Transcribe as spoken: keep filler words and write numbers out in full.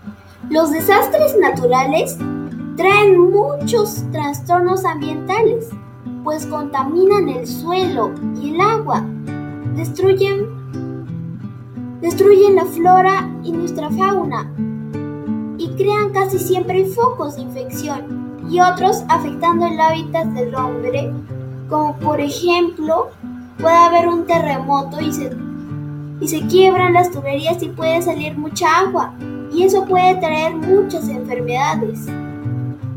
Los desastres naturales traen muchos trastornos ambientales, pues contaminan el suelo y el agua, destruyen, destruyen la flora y nuestra fauna y crean casi siempre focos de infección y otros afectando el hábitat del hombre, como por ejemplo puede haber un terremoto y se, y se quiebran las tuberías y puede salir mucha agua y eso puede traer muchas enfermedades.